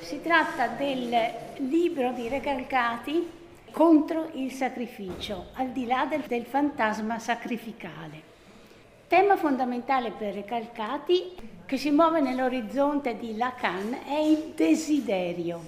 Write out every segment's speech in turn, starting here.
Si tratta del libro di Recalcati contro il sacrificio, al di là del fantasma sacrificale. Tema fondamentale per Recalcati, che si muove nell'orizzonte di Lacan, è il desiderio.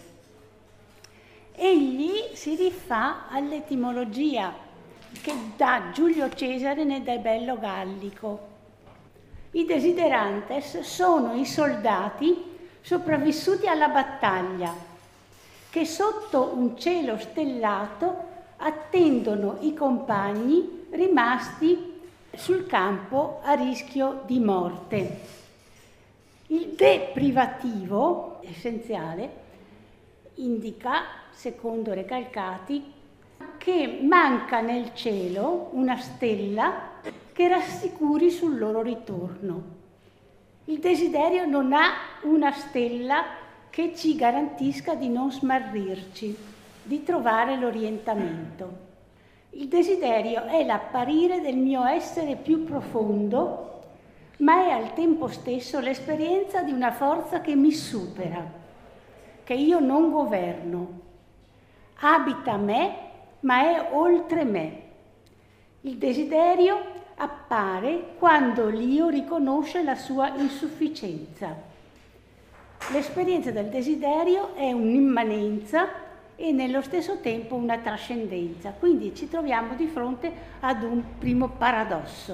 Egli si rifà all'etimologia che dà Giulio Cesare nel De Bello Gallico. I desiderantes sono i soldati sopravvissuti alla battaglia, che sotto un cielo stellato attendono i compagni rimasti sul campo a rischio di morte. Il deprivativo essenziale indica, secondo Recalcati, che manca nel cielo una stella che rassicuri sul loro ritorno. Il desiderio non ha una stella che ci garantisca di non smarrirci, di trovare l'orientamento. Il desiderio è l'apparire del mio essere più profondo, ma è al tempo stesso l'esperienza di una forza che mi supera, che io non governo. Abita me, ma è oltre me. Il desiderio appare quando l'io riconosce la sua insufficienza. L'esperienza del desiderio è un'immanenza e nello stesso tempo una trascendenza, quindi ci troviamo di fronte ad un primo paradosso.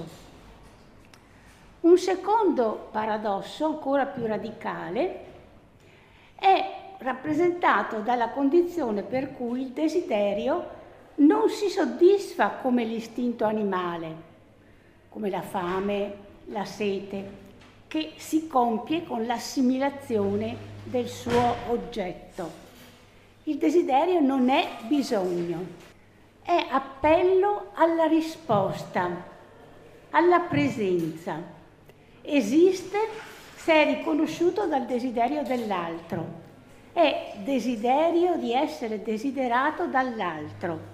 Un secondo paradosso, ancora più radicale, è rappresentato dalla condizione per cui il desiderio non si soddisfa come l'istinto animale, come la fame, la sete, che si compie con l'assimilazione del suo oggetto. Il desiderio non è bisogno, è appello alla risposta, alla presenza. Esiste se è riconosciuto dal desiderio dell'altro, è desiderio di essere desiderato dall'altro.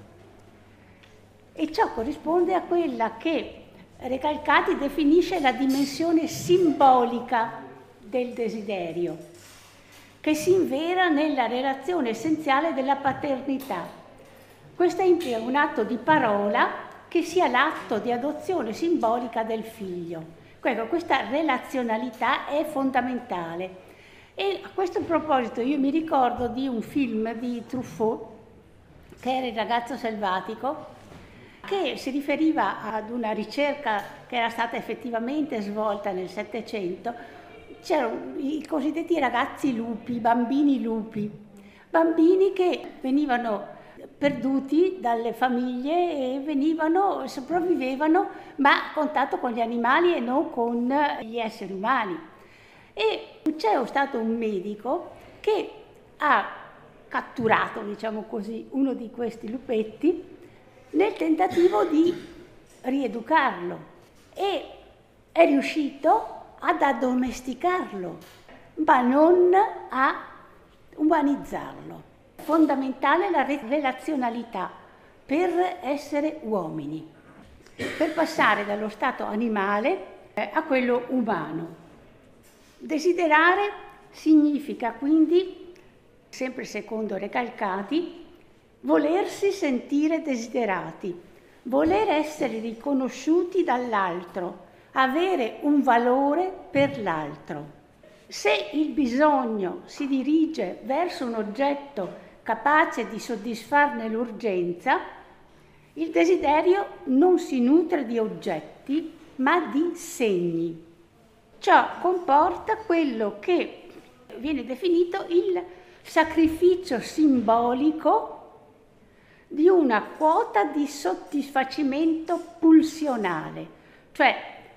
E ciò corrisponde a quella che Recalcati definisce la dimensione simbolica del desiderio, che si invera nella relazione essenziale della paternità. Questo implica un atto di parola che sia l'atto di adozione simbolica del figlio. Ecco, questa relazionalità è fondamentale. E a questo proposito io mi ricordo di un film di Truffaut, che era Il ragazzo selvatico, che si riferiva ad una ricerca che era stata effettivamente svolta nel Settecento. C'erano i cosiddetti ragazzi lupi, bambini lupi, bambini che venivano perduti dalle famiglie e sopravvivevano, ma a contatto con gli animali e non con gli esseri umani. E c'è stato un medico che ha catturato, diciamo così, uno di questi lupetti nel tentativo di rieducarlo e è riuscito ad addomesticarlo, ma non a umanizzarlo. Fondamentale la relazionalità per essere uomini, per passare dallo stato animale a quello umano. Desiderare significa quindi, sempre secondo Recalcati, volersi sentire desiderati, voler essere riconosciuti dall'altro, avere un valore per l'altro. Se il bisogno si dirige verso un oggetto capace di soddisfarne l'urgenza, il desiderio non si nutre di oggetti, ma di segni. Ciò comporta quello che viene definito il sacrificio simbolico di una quota di soddisfacimento pulsionale, cioè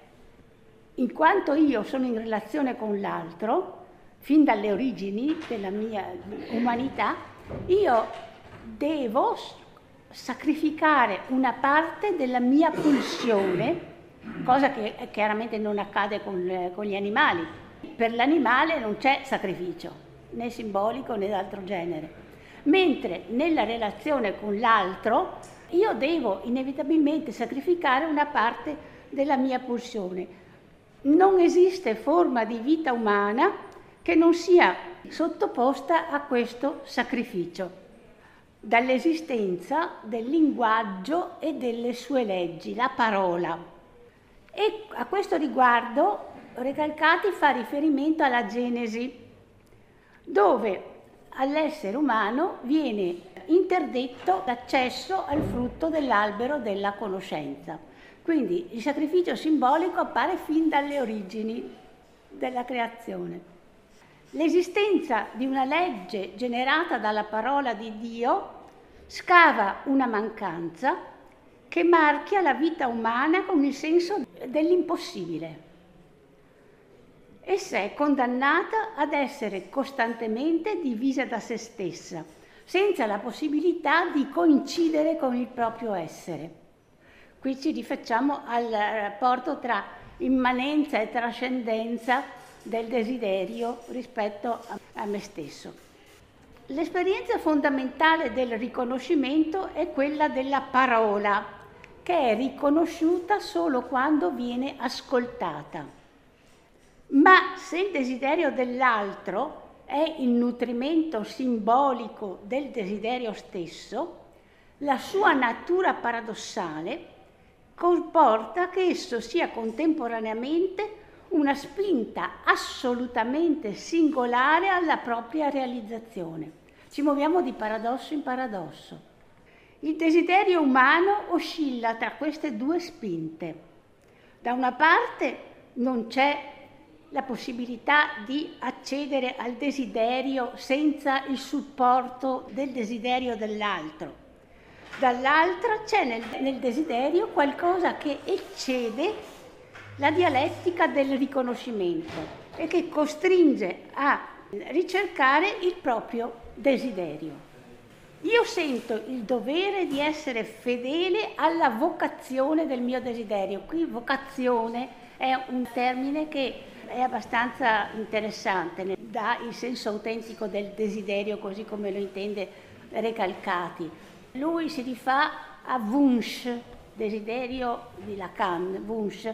in quanto io sono in relazione con l'altro, fin dalle origini della mia umanità, io devo sacrificare una parte della mia pulsione, cosa che chiaramente non accade con gli animali. Per l'animale non c'è sacrificio, né simbolico né d'altro genere. Mentre nella relazione con l'altro io devo inevitabilmente sacrificare una parte della mia pulsione. Non esiste forma di vita umana che non sia sottoposta a questo sacrificio, dall'esistenza del linguaggio e delle sue leggi, la parola. E a questo riguardo Recalcati fa riferimento alla Genesi, dove all'essere umano viene interdetto l'accesso al frutto dell'albero della conoscenza. Quindi il sacrificio simbolico appare fin dalle origini della creazione. L'esistenza di una legge generata dalla parola di Dio scava una mancanza che marchia la vita umana con il senso dell'impossibile. Essa è condannata ad essere costantemente divisa da se stessa, senza la possibilità di coincidere con il proprio essere. Qui ci rifacciamo al rapporto tra immanenza e trascendenza del desiderio rispetto a me stesso. L'esperienza fondamentale del riconoscimento è quella della parola, che è riconosciuta solo quando viene ascoltata. Ma se il desiderio dell'altro è il nutrimento simbolico del desiderio stesso, la sua natura paradossale comporta che esso sia contemporaneamente una spinta assolutamente singolare alla propria realizzazione. Ci muoviamo di paradosso in paradosso. Il desiderio umano oscilla tra queste due spinte. Da una parte non c'è la possibilità di accedere al desiderio senza il supporto del desiderio dell'altro. Dall'altra c'è nel desiderio qualcosa che eccede la dialettica del riconoscimento e che costringe a ricercare il proprio desiderio. Io sento il dovere di essere fedele alla vocazione del mio desiderio. Qui vocazione è un termine che è abbastanza interessante, dà il senso autentico del desiderio così come lo intende Recalcati. Lui si rifà a Wunsch, desiderio di Lacan, Wunsch,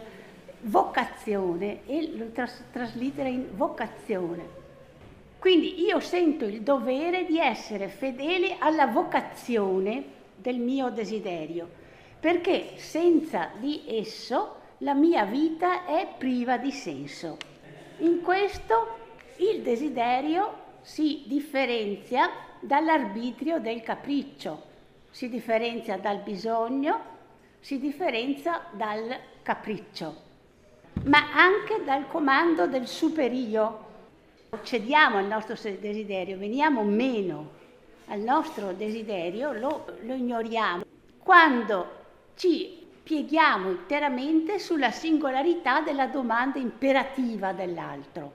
vocazione, e lo traslittera in vocazione. Quindi io sento il dovere di essere fedele alla vocazione del mio desiderio, perché senza di esso la mia vita è priva di senso. In questo il desiderio si differenzia dall'arbitrio del capriccio, si differenzia dal bisogno, si differenzia dal capriccio, ma anche dal comando del superio. Cediamo al nostro desiderio, veniamo meno al nostro desiderio, lo ignoriamo. Quando ci pieghiamo interamente sulla singolarità della domanda imperativa dell'altro.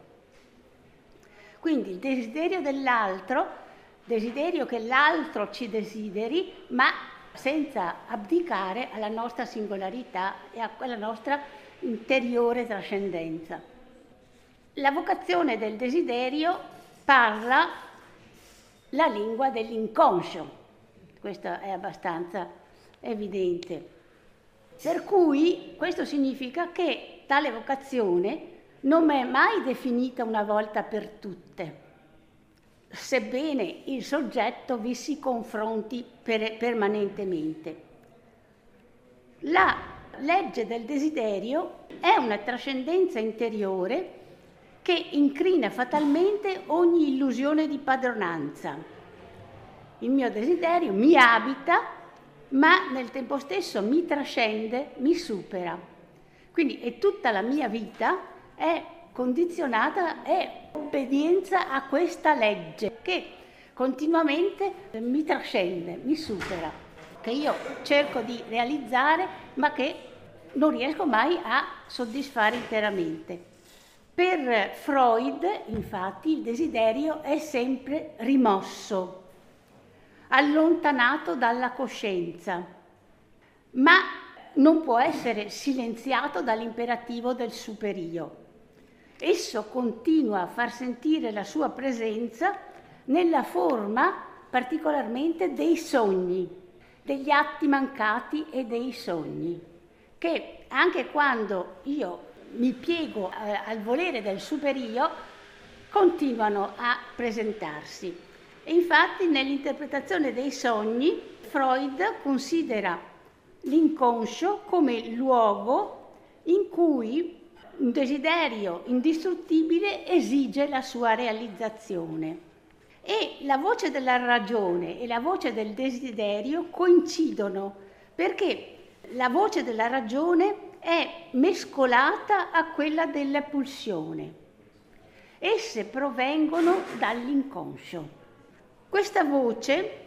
Quindi il desiderio dell'altro, desiderio che l'altro ci desideri, ma senza abdicare alla nostra singolarità e a quella nostra interiore trascendenza. La vocazione del desiderio parla la lingua dell'inconscio, questo è abbastanza evidente. Per cui questo significa che tale vocazione non è mai definita una volta per tutte, sebbene il soggetto vi si confronti permanentemente. La legge del desiderio è una trascendenza interiore che incrina fatalmente ogni illusione di padronanza. Il mio desiderio mi abita, ma nel tempo stesso mi trascende, mi supera. Quindi tutta la mia vita è condizionata, è obbedienza a questa legge che continuamente mi trascende, mi supera, che io cerco di realizzare, ma che non riesco mai a soddisfare interamente. Per Freud, infatti, il desiderio è sempre rimosso, allontanato dalla coscienza, ma non può essere silenziato dall'imperativo del superio. Esso continua a far sentire la sua presenza nella forma particolarmente dei sogni, degli atti mancati e dei sogni, che anche quando io mi piego al volere del superio, continuano a presentarsi. E infatti nell'interpretazione dei sogni Freud considera l'inconscio come luogo in cui un desiderio indistruttibile esige la sua realizzazione. E la voce della ragione e la voce del desiderio coincidono, perché la voce della ragione è mescolata a quella della pulsione. Esse provengono dall'inconscio. Questa voce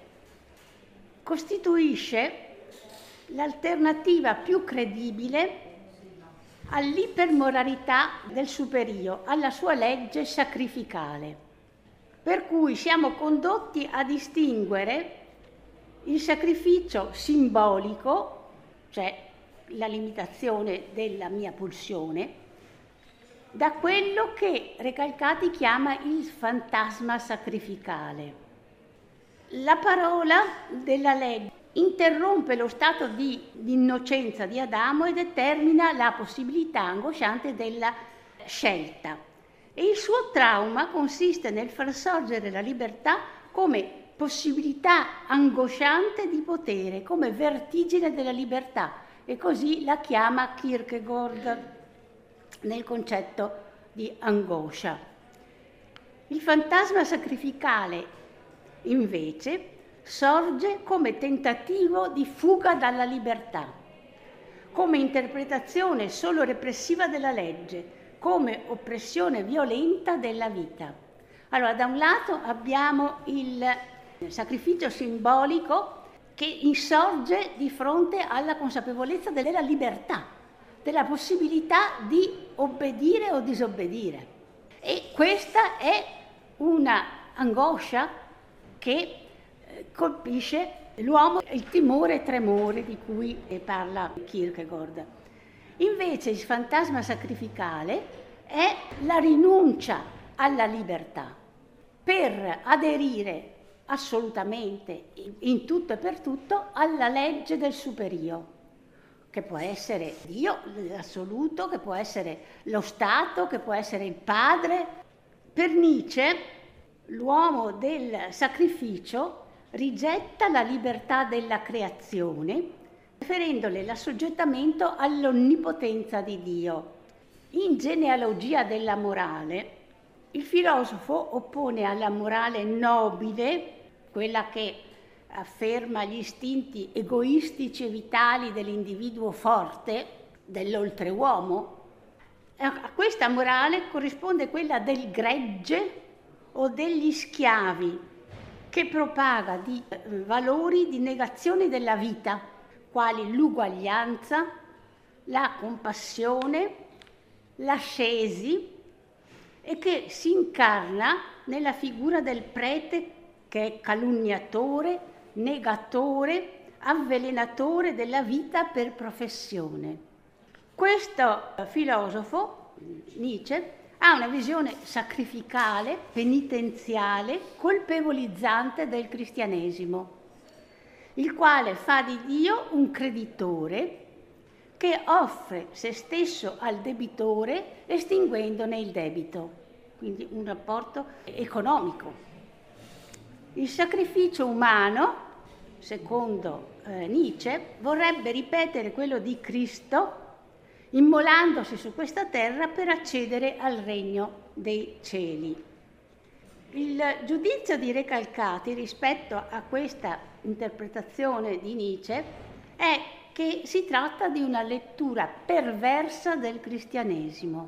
costituisce l'alternativa più credibile all'ipermoralità del superio, alla sua legge sacrificale, per cui siamo condotti a distinguere il sacrificio simbolico, cioè la limitazione della mia pulsione, da quello che Recalcati chiama il fantasma sacrificale. La parola della legge interrompe lo stato di innocenza di Adamo e determina la possibilità angosciante della scelta. E il suo trauma consiste nel far sorgere la libertà come possibilità angosciante di potere, come vertigine della libertà, e così la chiama Kierkegaard nel concetto di angoscia. Il fantasma sacrificale, invece, sorge come tentativo di fuga dalla libertà, come interpretazione solo repressiva della legge, come oppressione violenta della vita. Allora, da un lato abbiamo il sacrificio simbolico che insorge di fronte alla consapevolezza della libertà, della possibilità di obbedire o disobbedire. E questa è una angoscia che colpisce l'uomo, il timore e tremore di cui parla Kierkegaard. Invece il fantasma sacrificale è la rinuncia alla libertà per aderire assolutamente, in tutto e per tutto, alla legge del superio, che può essere Dio, l'assoluto, che può essere lo Stato, che può essere il padre. Per Nietzsche, l'uomo del sacrificio rigetta la libertà della creazione, preferendole l'assoggettamento all'onnipotenza di Dio. In Genealogia della morale, il filosofo oppone alla morale nobile, quella che afferma gli istinti egoistici e vitali dell'individuo forte, dell'oltreuomo, a questa morale corrisponde quella del gregge o degli schiavi, che propaga di valori di negazione della vita, quali l'uguaglianza, la compassione, l'ascesi, e che si incarna nella figura del prete che è calunniatore, negatore, avvelenatore della vita per professione. Questo filosofo, Nietzsche, ha una visione sacrificale, penitenziale, colpevolizzante del cristianesimo, il quale fa di Dio un creditore che offre se stesso al debitore estinguendone il debito, quindi un rapporto economico. Il sacrificio umano, secondo Nietzsche, vorrebbe ripetere quello di Cristo, immolandosi su questa terra per accedere al regno dei cieli. Il giudizio di Recalcati rispetto a questa interpretazione di Nietzsche è che si tratta di una lettura perversa del cristianesimo.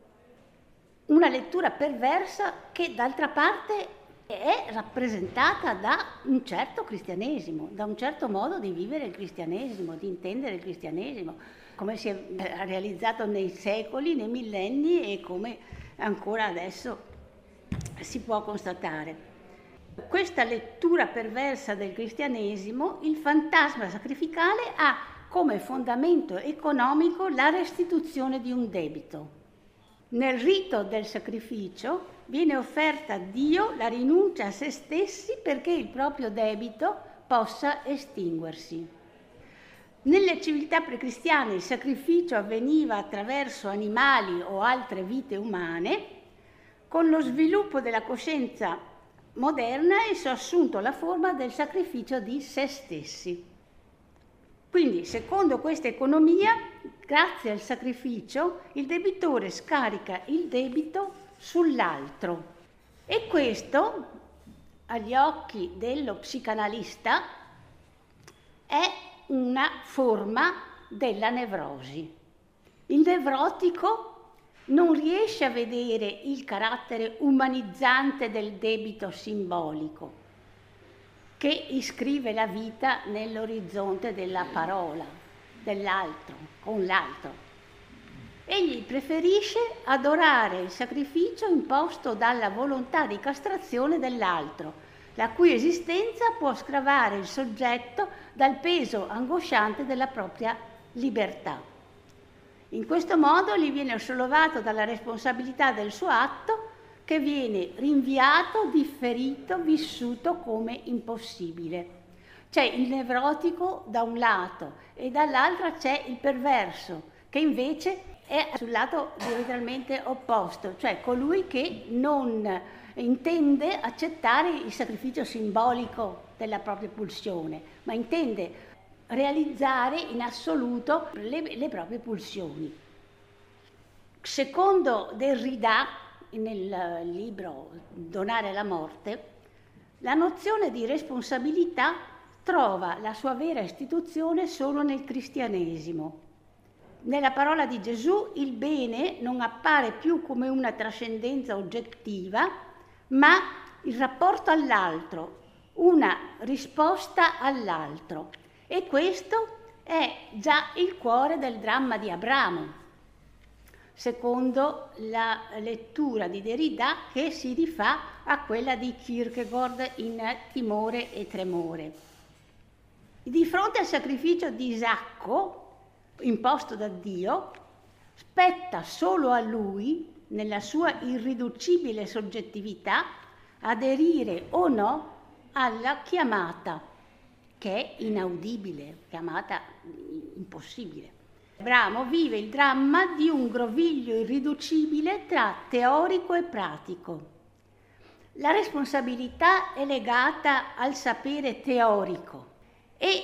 Una lettura perversa che d'altra parte è rappresentata da un certo cristianesimo, da un certo modo di vivere il cristianesimo, di intendere il cristianesimo, come si è realizzato nei secoli, nei millenni e come ancora adesso si può constatare. Questa lettura perversa del cristianesimo, il fantasma sacrificale ha come fondamento economico la restituzione di un debito. Nel rito del sacrificio viene offerta a Dio la rinuncia a se stessi perché il proprio debito possa estinguersi. Nelle civiltà precristiane il sacrificio avveniva attraverso animali o altre vite umane, Con lo sviluppo della coscienza moderna esso ha assunto la forma del sacrificio di se stessi. Quindi, secondo questa economia, grazie al sacrificio, il debitore scarica il debito sull'altro. E questo, agli occhi dello psicanalista, è una forma della nevrosi. Il nevrotico non riesce a vedere il carattere umanizzante del debito simbolico che iscrive la vita nell'orizzonte della parola, dell'altro, con l'altro. Egli preferisce adorare il sacrificio imposto dalla volontà di castrazione dell'altro, la cui esistenza può scravare il soggetto dal peso angosciante della propria libertà. In questo modo gli viene sollevato dalla responsabilità del suo atto, che viene rinviato, differito, vissuto come impossibile. C'è il nevrotico da un lato e dall'altro c'è il perverso, che invece è sul lato diametralmente opposto, cioè colui che non intende accettare il sacrificio simbolico della propria pulsione, ma intende realizzare in assoluto le proprie pulsioni. Secondo Derrida, nel libro Donare la morte, la nozione di responsabilità trova la sua vera istituzione solo nel cristianesimo. Nella parola di Gesù il bene non appare più come una trascendenza oggettiva, ma il rapporto all'altro, una risposta all'altro. E questo è già il cuore del dramma di Abramo, secondo la lettura di Derrida, che si rifà a quella di Kierkegaard in Timore e tremore. Di fronte al sacrificio di Isacco, imposto da Dio, spetta solo a lui, nella sua irriducibile soggettività, aderire o no alla chiamata, che è inaudibile, chiamata impossibile. Abramo vive il dramma di un groviglio irriducibile tra teorico e pratico. La responsabilità è legata al sapere teorico e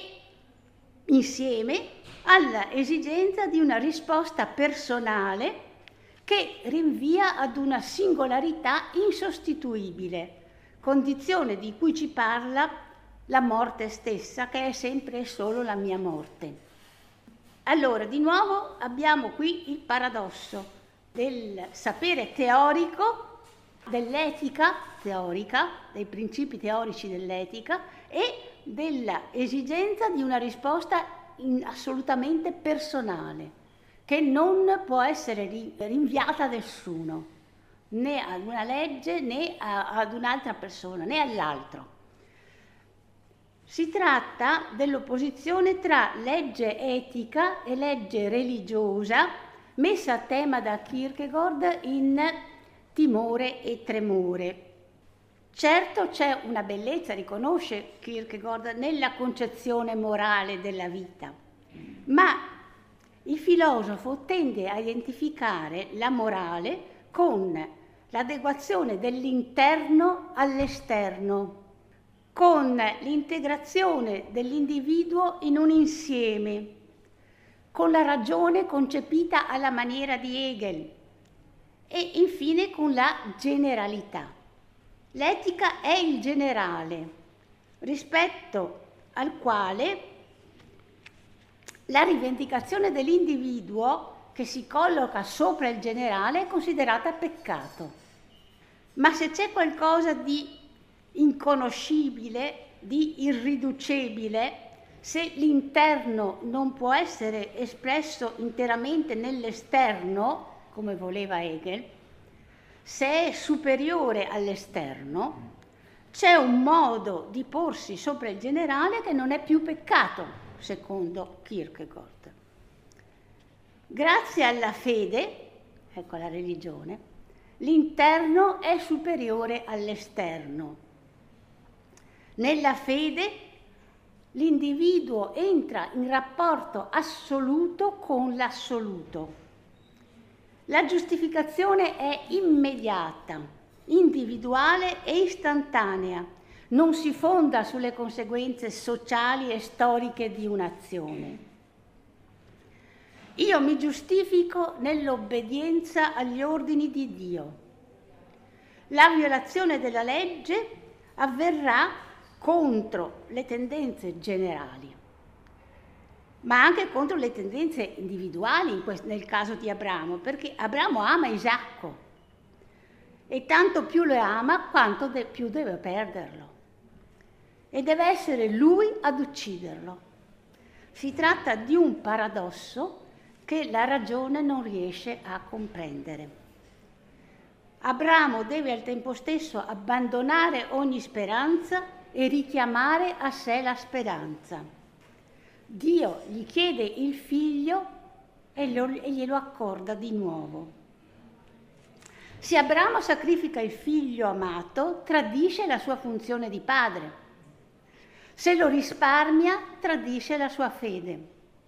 insieme alla esigenza di una risposta personale che rinvia ad una singolarità insostituibile, condizione di cui ci parla la morte stessa, che è sempre e solo la mia morte. Allora, di nuovo abbiamo qui il paradosso del sapere teorico, dell'etica teorica, dei principi teorici dell'etica e della esigenza di una risposta assolutamente personale, che non può essere rinviata a nessuno, né ad una legge, né ad un'altra persona, né all'altro. Si tratta dell'opposizione tra legge etica e legge religiosa, messa a tema da Kierkegaard in Timore e tremore. Certo c'è una bellezza, riconosce Kierkegaard, nella concezione morale della vita, ma il filosofo tende a identificare la morale con l'adeguazione dell'interno all'esterno, con l'integrazione dell'individuo in un insieme, con la ragione concepita alla maniera di Hegel e infine con la generalità. L'etica è il generale, rispetto al quale la rivendicazione dell'individuo che si colloca sopra il generale è considerata peccato. Ma se c'è qualcosa di inconoscibile, di irriducibile, se l'interno non può essere espresso interamente nell'esterno, come voleva Hegel, se è superiore all'esterno, c'è un modo di porsi sopra il generale che non è più peccato, secondo Kierkegaard. Grazie alla fede, ecco la religione, l'interno è superiore all'esterno. Nella fede l'individuo entra in rapporto assoluto con l'assoluto. La giustificazione è immediata, individuale e istantanea, non si fonda sulle conseguenze sociali e storiche di un'azione. Io mi giustifico nell'obbedienza agli ordini di Dio. La violazione della legge avverrà contro le tendenze generali, ma anche contro le tendenze individuali nel caso di Abramo, perché Abramo ama Isacco e tanto più lo ama quanto più deve perderlo. E deve essere lui ad ucciderlo. Si tratta di un paradosso che la ragione non riesce a comprendere. Abramo deve al tempo stesso abbandonare ogni speranza e richiamare a sé la speranza. Dio gli chiede il figlio e glielo accorda di nuovo. Se Abramo sacrifica il figlio amato, tradisce la sua funzione di padre. Se lo risparmia, tradisce la sua fede.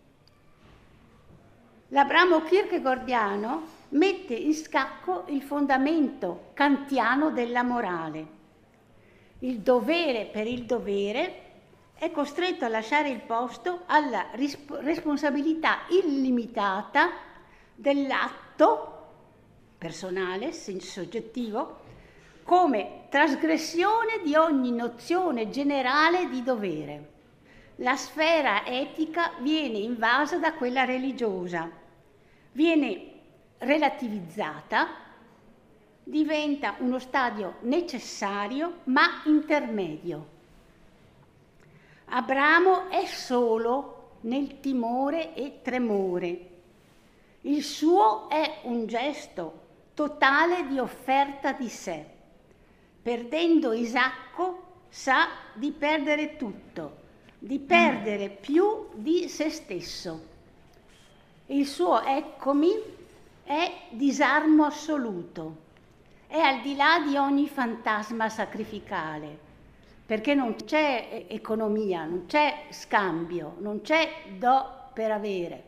L'Abramo kierkegaardiano mette in scacco il fondamento kantiano della morale. Il dovere per il dovere è costretto a lasciare il posto alla responsabilità illimitata dell'atto personale, soggettivo, come trasgressione di ogni nozione generale di dovere. La sfera etica viene invasa da quella religiosa, viene relativizzata, diventa uno stadio necessario ma intermedio. Abramo è solo nel timore e tremore. Il suo è un gesto totale di offerta di sé. Perdendo Isacco sa di perdere tutto, di perdere più di se stesso. Il suo eccomi è disarmo assoluto, è al di là di ogni fantasma sacrificale, perché non c'è economia, non c'è scambio, non c'è do per avere.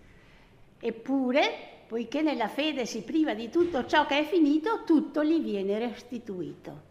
Eppure, poiché nella fede si priva di tutto ciò che è finito, tutto gli viene restituito.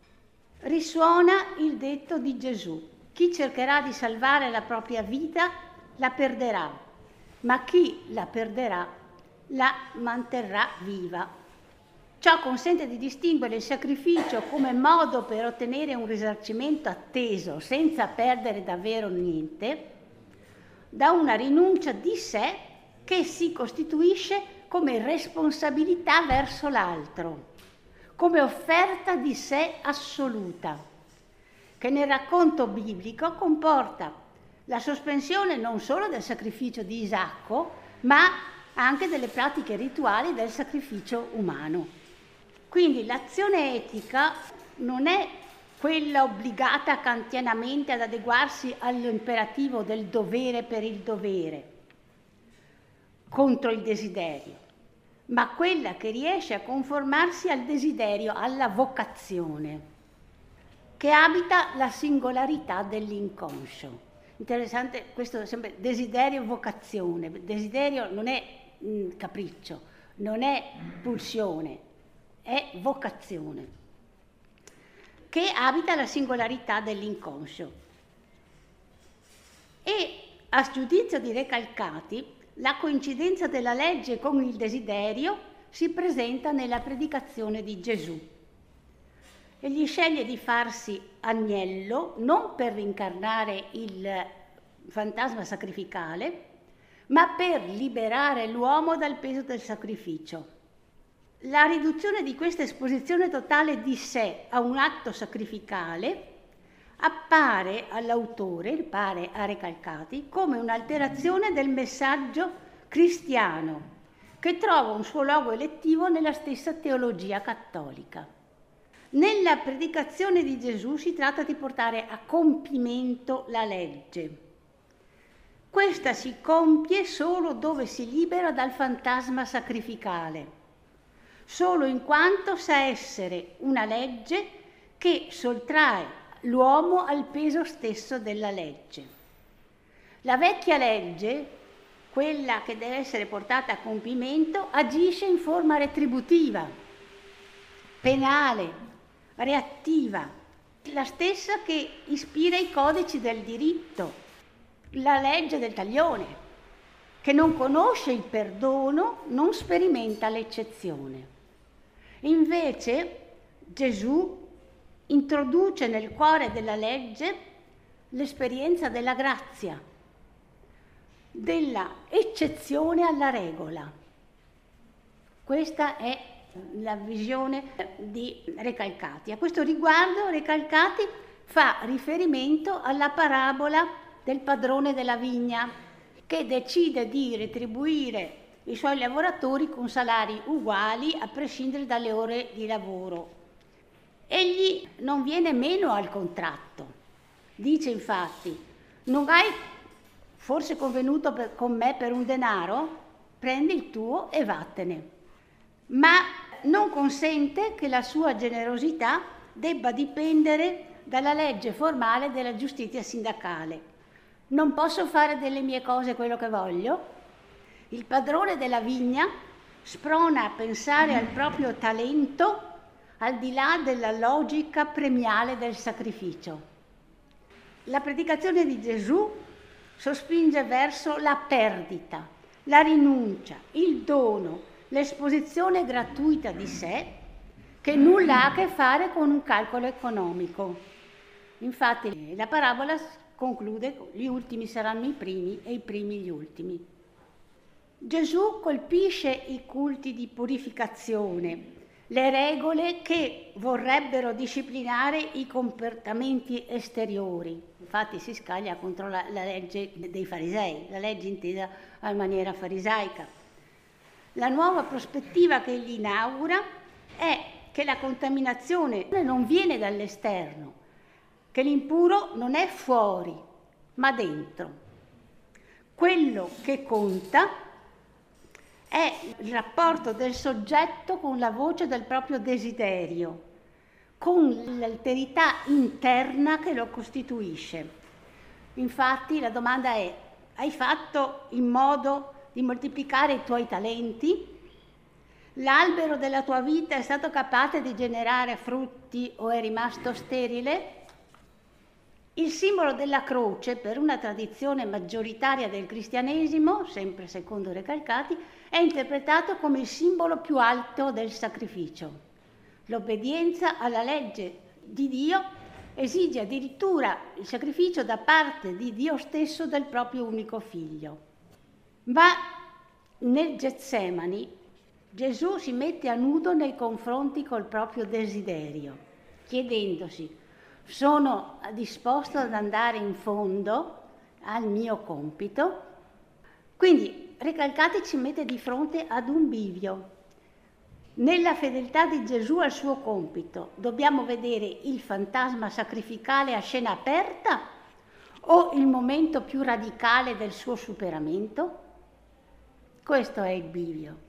Risuona il detto di Gesù: chi cercherà di salvare la propria vita la perderà, ma chi la perderà la manterrà viva. Ciò consente di distinguere il sacrificio come modo per ottenere un risarcimento atteso senza perdere davvero niente, da una rinuncia di sé che si costituisce come responsabilità verso l'altro, come offerta di sé assoluta, che nel racconto biblico comporta la sospensione non solo del sacrificio di Isacco, ma anche delle pratiche rituali del sacrificio umano. Quindi l'azione etica non è quella obbligata kantianamente ad adeguarsi all'imperativo del dovere per il dovere, contro il desiderio, ma quella che riesce a conformarsi al desiderio, alla vocazione, che abita la singolarità dell'inconscio. Interessante, questo è sempre desiderio, vocazione. Desiderio non è capriccio, non è pulsione, è vocazione, che abita la singolarità dell'inconscio. E a giudizio di Recalcati, la coincidenza della legge con il desiderio si presenta nella predicazione di Gesù. Egli sceglie di farsi agnello non per rincarnare il fantasma sacrificale, ma per liberare l'uomo dal peso del sacrificio. La riduzione di questa esposizione totale di sé a un atto sacrificale appare all'autore, pare a Recalcati, come un'alterazione del messaggio cristiano, che trova un suo logo elettivo nella stessa teologia cattolica. Nella predicazione di Gesù si tratta di portare a compimento la legge. Questa si compie solo dove si libera dal fantasma sacrificale, solo in quanto sa essere una legge che sottrae l'uomo al peso stesso della legge. La vecchia legge, quella che deve essere portata a compimento, agisce in forma retributiva, penale, reattiva, la stessa che ispira i codici del diritto, la legge del taglione, che non conosce il perdono, non sperimenta l'eccezione. Invece Gesù introduce nel cuore della legge l'esperienza della grazia, della eccezione alla regola. Questa è la visione di Recalcati. A questo riguardo Recalcati fa riferimento alla parabola del padrone della vigna, che decide di retribuire i suoi lavoratori con salari uguali a prescindere dalle ore di lavoro. Egli non viene meno al contratto. Dice infatti: non hai forse convenuto con me per un denaro? Prendi il tuo e vattene. Ma non consente che la sua generosità debba dipendere dalla legge formale della giustizia sindacale. Non posso fare delle mie cose quello che voglio? Il padrone della vigna sprona a pensare al proprio talento al di là della logica premiale del sacrificio. La predicazione di Gesù sospinge verso la perdita, la rinuncia, il dono, l'esposizione gratuita di sé, che nulla ha a che fare con un calcolo economico. Infatti la parabola conclude: gli ultimi saranno i primi e i primi gli ultimi. Gesù colpisce i culti di purificazione, le regole che vorrebbero disciplinare i comportamenti esteriori. Infatti si scaglia contro la legge dei farisei, la legge intesa a maniera farisaica. La nuova prospettiva che egli inaugura è che la contaminazione non viene dall'esterno, che l'impuro non è fuori, ma dentro. Quello che conta è il rapporto del soggetto con la voce del proprio desiderio, con l'alterità interna che lo costituisce. Infatti la domanda è: hai fatto in modo di moltiplicare i tuoi talenti? L'albero della tua vita è stato capace di generare frutti o è rimasto sterile? Il simbolo della croce, per una tradizione maggioritaria del cristianesimo, sempre secondo Recalcati, è interpretato come il simbolo più alto del sacrificio. L'obbedienza alla legge di Dio esige addirittura il sacrificio da parte di Dio stesso del proprio unico figlio. Ma nel Getsemani Gesù si mette a nudo nei confronti col proprio desiderio, chiedendosi: sono disposto ad andare in fondo al mio compito? Quindi Recalcati ci mette di fronte ad un bivio. Nella fedeltà di Gesù al suo compito dobbiamo vedere il fantasma sacrificale a scena aperta o il momento più radicale del suo superamento? Questo è il bivio.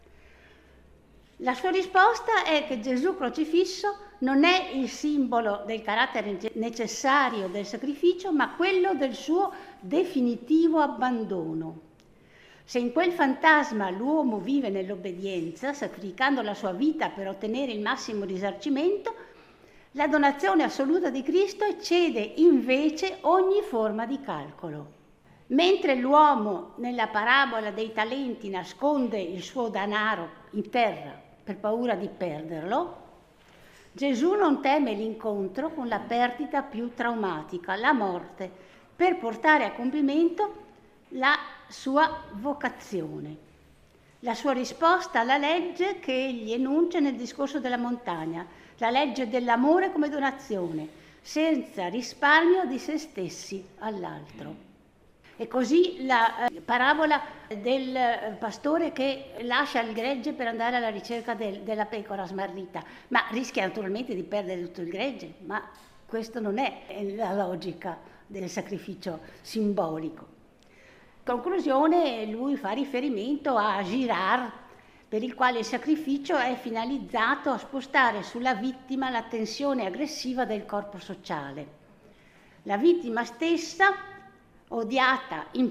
La sua risposta è che Gesù crocifisso non è il simbolo del carattere necessario del sacrificio, ma quello del suo definitivo abbandono. Se in quel fantasma l'uomo vive nell'obbedienza, sacrificando la sua vita per ottenere il massimo risarcimento, la donazione assoluta di Cristo eccede invece ogni forma di calcolo. Mentre l'uomo nella parabola dei talenti nasconde il suo denaro in terra per paura di perderlo, Gesù non teme l'incontro con la perdita più traumatica, la morte, per portare a compimento la sua vocazione. La sua risposta alla legge che egli enuncia nel discorso della montagna, la legge dell'amore come donazione, senza risparmio di se stessi all'altro. E così la parabola del pastore che lascia il gregge per andare alla ricerca della pecora smarrita, ma rischia naturalmente di perdere tutto il gregge, ma questo non è la logica del sacrificio simbolico. In conclusione, lui fa riferimento a Girard, per il quale il sacrificio è finalizzato a spostare sulla vittima la tensione aggressiva del corpo sociale. La vittima stessa, odiata in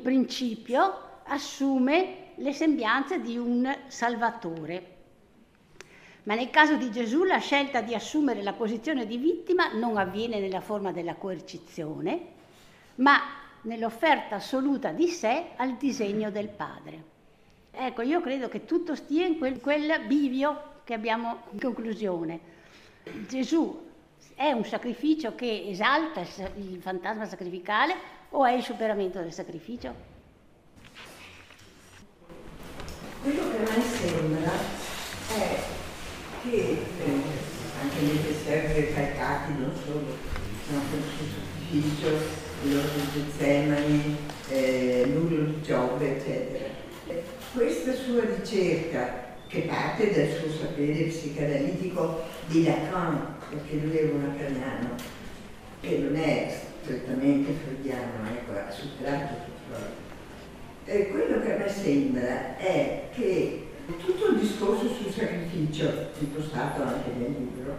principio, assume le sembianze di un salvatore. Ma nel caso di Gesù la scelta di assumere la posizione di vittima non avviene nella forma della coercizione, ma nell'offerta assoluta di sé al disegno del Padre. Ecco, io credo che tutto stia in quel bivio che abbiamo in conclusione. Gesù è un sacrificio che esalta il fantasma sacrificale o è il superamento del sacrificio? Quello che a me sembra è che anche nei pensieri recalcati non solo, no, sul sacrificio, l'orto di Getsemani, l'urlo di Giobbe, eccetera. Questa sua ricerca, che parte dal suo sapere psicanalitico di Lacan, perché lui è un lacaniano, che non è strettamente freudiano, ecco, ha superato tutto. Quello che a me sembra è che tutto il discorso sul sacrificio, impostato anche nel libro,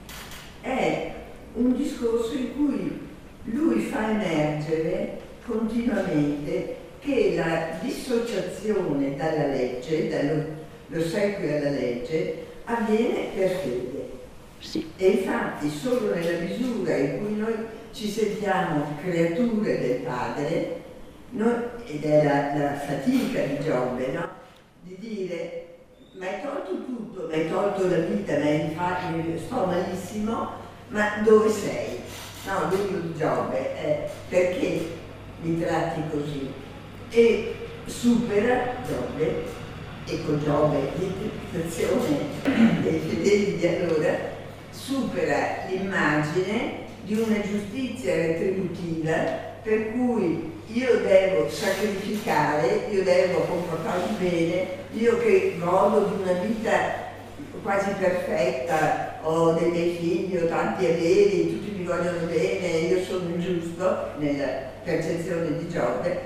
è un discorso in cui lui fa emergere continuamente che la dissociazione dalla legge, dall'ossequio alla legge, avviene per fede. Sì. E infatti solo nella misura in cui noi ci sentiamo creature del Padre, ed è la fatica di Giobbe, no? Di dire: mi hai tolto tutto, mi hai tolto la vita, sto malissimo, ma dove sei? No, l'urlo di Giobbe, perché mi tratti così? E supera Giobbe, e con Giobbe l'interpretazione dei fedeli di allora, supera l'immagine di una giustizia retributiva per cui io devo sacrificare, io devo comportarmi bene, io che godo di una vita quasi perfetta, ho dei miei figli, ho tanti averi, tutti mi vogliono bene, io sono ingiusto nella percezione di Giobbe,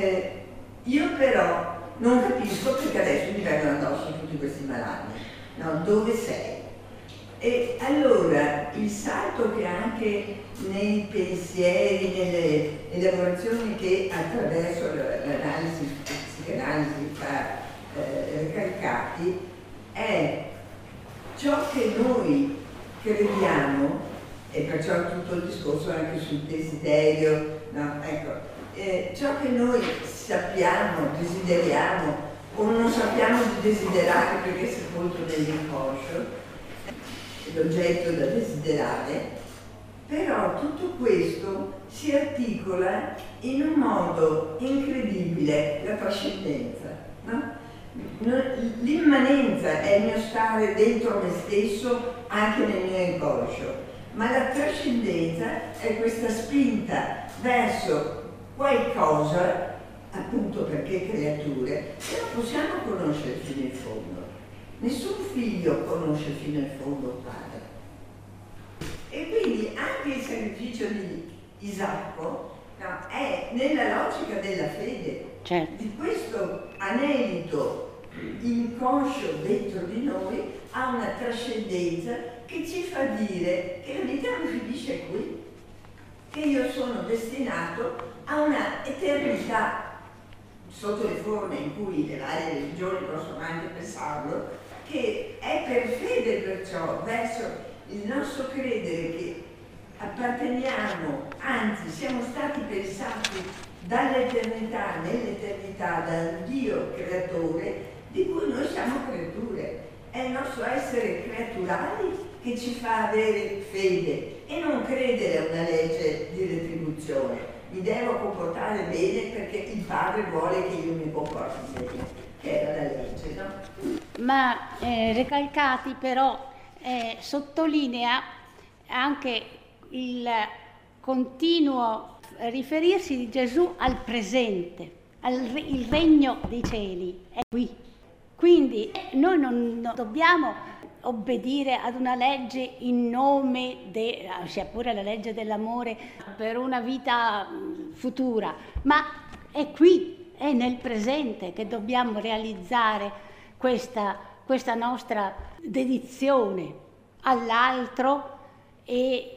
io però non capisco perché adesso mi vengono addosso tutti questi malanni, no? Dove sei? E allora il salto che anche nei pensieri, nelle elaborazioni che attraverso l'analisi, psicanalisi fa Recalcati, è ciò che noi crediamo, e perciò tutto il discorso anche sul desiderio, no? Ecco, ciò che noi sappiamo, desideriamo o non sappiamo di desiderare perché è sepolto nell'inconscio, l'oggetto da desiderare, però tutto questo si articola in un modo incredibile, la trascendenza, no? L'immanenza è il mio stare dentro me stesso anche nel mio inconscio, ma la trascendenza è questa spinta verso qualcosa, appunto perché creature, che non possiamo conoscere fino in fondo. Nessun figlio conosce fino in fondo il padre. E quindi anche il sacrificio di Isacco, no, è nella logica della fede, certo, di questo anelito inconscio dentro di noi, ha una trascendenza che ci fa dire che la vita non finisce qui, che io sono destinato a una eternità sotto le forme in cui le varie religioni possono anche pensarlo, che è per fede perciò verso il nostro credere che apparteniamo, anzi siamo stati pensati dall'eternità, nell'eternità, dal Dio creatore di cui noi siamo creature. È il nostro essere creaturali che ci fa avere fede e non credere a una legge di retribuzione. Mi devo comportare bene perché il Padre vuole che io mi comporti bene, che era la legge, no? Ma Recalcati però sottolinea anche il continuo riferirsi di Gesù al presente, il regno dei cieli è qui. Quindi noi non dobbiamo obbedire ad una legge in nome, sia pure la legge dell'amore per una vita futura, ma è qui, è nel presente che dobbiamo realizzare questa nostra dedizione all'altro e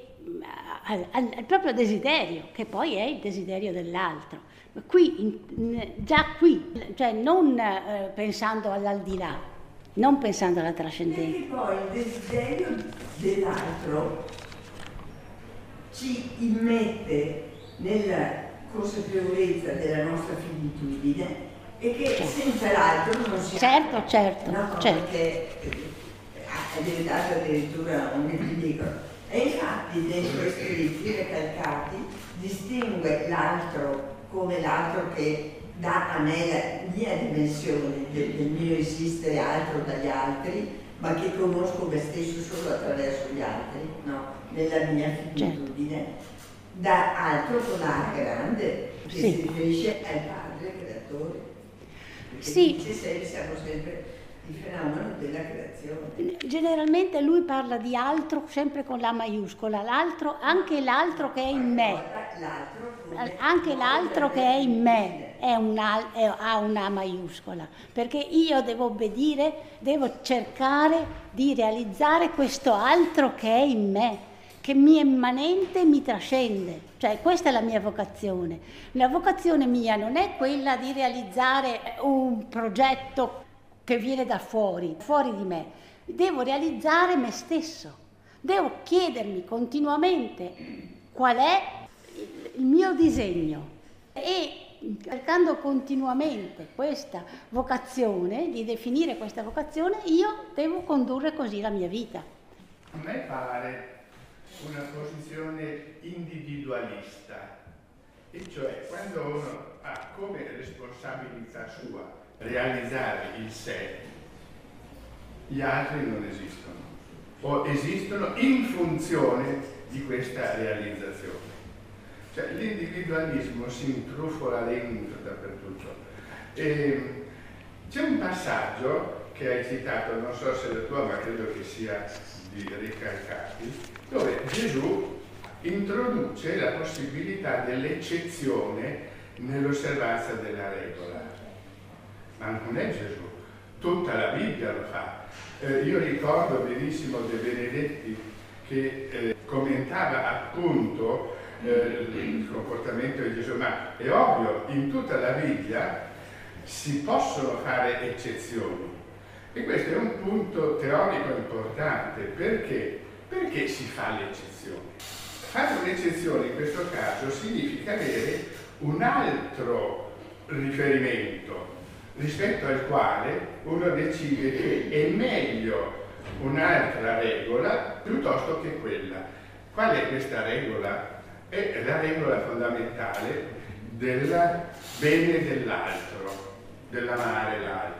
al proprio desiderio, che poi è il desiderio dell'altro. Qui, già qui, cioè non pensando all'aldilà, non pensando alla Perché trascendenza. poi il desiderio dell'altro ci immette nella consapevolezza della nostra finitudine e che senza l'altro non si Certo, certo, no, certo. perché è diventato addirittura un equilibrio. E infatti nei suoi scritti recalcati distingue l'altro come l'altro che dà a me la mia dimensione del mio esistere altro dagli altri, ma che conosco me stesso solo attraverso gli altri, no? Nella mia finitudine, da altro con A grande, che si riferisce al Padre creatore. Perché dice sempre, siamo sempre il fenomeno della creazione. Generalmente lui parla di altro sempre con la maiuscola, l'altro, anche l'altro che è in me, anche l'altro che è in me ha una maiuscola, perché io devo obbedire, devo cercare di realizzare questo altro che è in me, che mi è immanente, mi trascende. Cioè questa è la mia vocazione. La vocazione mia non è quella di realizzare un progetto che viene da fuori di me. Devo realizzare me stesso. Devo chiedermi continuamente qual è il mio disegno e cercando continuamente questa vocazione, di definire questa vocazione, io devo condurre così la mia vita. A me pare una posizione individualista, e cioè quando uno ha come responsabilità sua realizzare il sé, gli altri non esistono, o esistono in funzione di questa realizzazione. Cioè l'individualismo si intrufola dentro dappertutto. C'è un passaggio che hai citato, non so se è la tua, ma credo che sia di Recalcati, dove Gesù introduce la possibilità dell'eccezione nell'osservanza della regola. Ma non è Gesù, tutta la Bibbia lo fa. Io ricordo benissimo De Benedetti che commentava appunto il comportamento di Gesù, ma è ovvio, in tutta la Bibbia si possono fare eccezioni. E questo è un punto teorico importante, perché si fa l'eccezione? Fare un'eccezione in questo caso significa avere un altro riferimento rispetto al quale uno decide che è meglio un'altra regola piuttosto che quella. Qual è questa regola? È la regola fondamentale del bene dell'altro, dell'amare l'altro.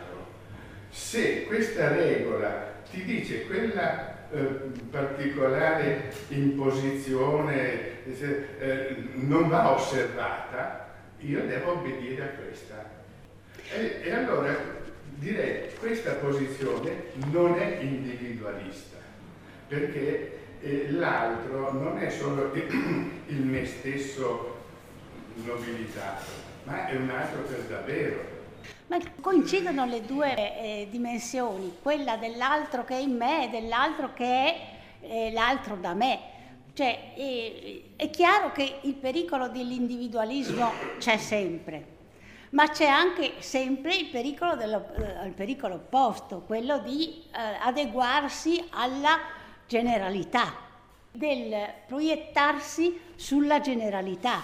Se questa regola ti dice quella particolare imposizione non va osservata, io devo obbedire a questa. E allora direi che questa posizione non è individualista, perché l'altro non è solo il me stesso nobilitato, ma è un altro per davvero. Ma coincidono le due dimensioni, quella dell'altro che è in me e dell'altro che è l'altro da me. Cioè, è chiaro che il pericolo dell'individualismo c'è sempre, ma c'è anche sempre il pericolo opposto, quello di adeguarsi alla generalità, del proiettarsi sulla generalità.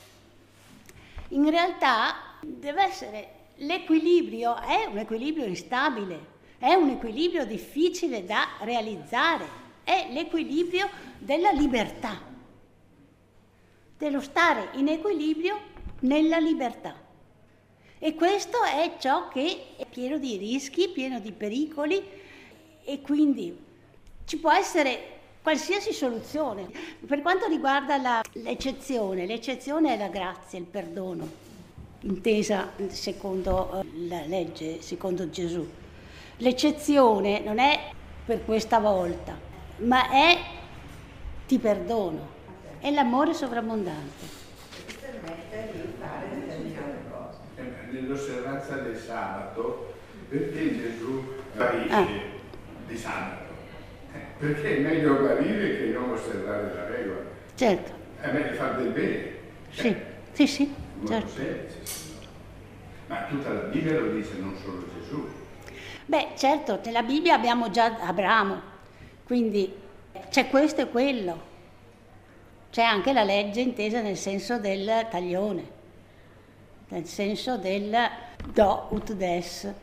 In realtà deve essere l'equilibrio, è un equilibrio instabile, è un equilibrio difficile da realizzare, è l'equilibrio della libertà, dello stare in equilibrio nella libertà. E questo è ciò che è pieno di rischi, pieno di pericoli, e quindi ci può essere qualsiasi soluzione. Per quanto riguarda l'eccezione è la grazia, il perdono, intesa secondo la legge, secondo Gesù. L'eccezione non è per questa volta, ma è ti perdono, è l'amore sovrabbondante. Permette di fare determinate cose. Nell'osservanza del sabato, perché Gesù guarisce di sabato? Perché è meglio guarire che non osservare la regola. Certo. È meglio fare del bene. Sì, sì, molto certo. semplice. Ma tutta la Bibbia lo dice, non solo Gesù. Beh, certo, nella Bibbia abbiamo già Abramo, quindi c'è questo e quello. C'è anche la legge intesa nel senso del taglione, nel senso del do ut des.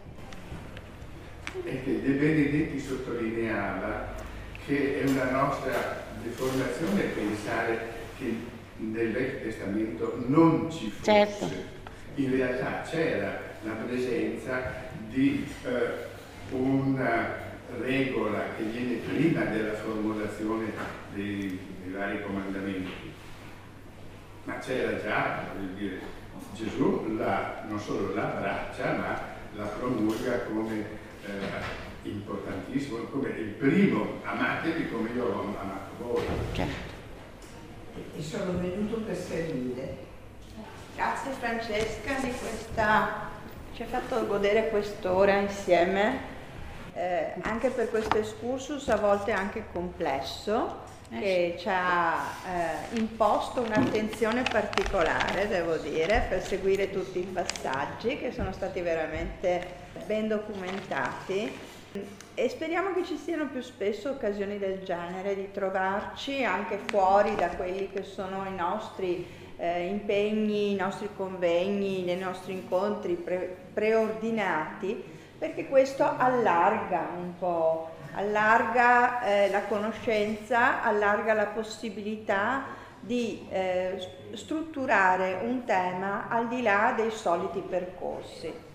E che De Benedetti sottolineava che è una nostra deformazione pensare che nel Vecchio Testamento non ci fosse. Certo. In realtà c'era la presenza di una regola che viene prima della formulazione dei vari comandamenti, ma c'era già, voglio dire, Gesù non solo la abbraccia, ma la promulga come importantissimo, come il primo: amatevi come io ho amato voi. Certo. E sono venuto per servire. Grazie Francesca di questa, ci ha fatto godere quest'ora insieme, anche per questo excursus a volte anche complesso, che ci ha imposto un'attenzione particolare, devo dire, per seguire tutti i passaggi che sono stati veramente ben documentati. E speriamo che ci siano più spesso occasioni del genere, di trovarci anche fuori da quelli che sono i nostri impegni, i nostri convegni, i nostri incontri preordinati, perché questo allarga un po', allarga la conoscenza, allarga la possibilità di strutturare un tema al di là dei soliti percorsi.